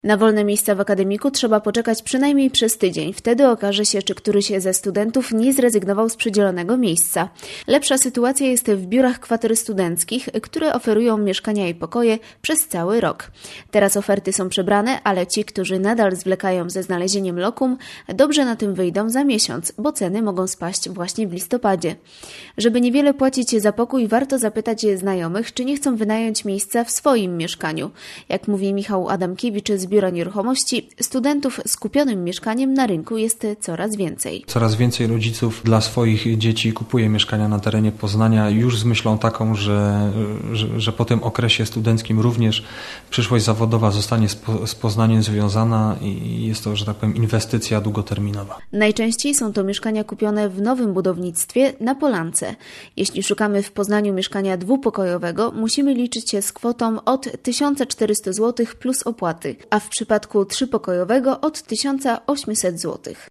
Na wolne miejsca w akademiku trzeba poczekać przynajmniej przez tydzień. Wtedy okaże się, czy któryś ze studentów nie zrezygnował z przydzielonego miejsca. Lepsza sytuacja jest w biurach kwater studenckich, które oferują mieszkania i pokoje przez cały rok. Teraz oferty są przebrane, ale ci, którzy nadal zwlekają ze znalezieniem lokum, dobrze na tym wyjdą za miesiąc, bo ceny mogą spaść właśnie w listopadzie. Żeby niewiele płacić za pokój, warto zapytać znajomych, czy nie chcą wynająć miejsca w swoim mieszkaniu. Jak mówi Michał Adamkiewicz z Biura Nieruchomości, studentów z kupionym mieszkaniem na rynku jest coraz więcej. Coraz więcej rodziców dla swoich dzieci kupuje mieszkania na terenie Poznania już z myślą taką, że po tym okresie studenckim również przyszłość zawodowa zostanie z Poznaniem związana i jest to, że tak powiem, inwestycja długoterminowa. Najczęściej są to mieszkania kupione w nowym budownictwie na Polance. Jeśli szukamy w Poznaniu mieszkania dwupokojowego, musimy liczyć się z kwotą od 1400 zł plus opłaty, a w przypadku trzypokojowego od 1800 zł.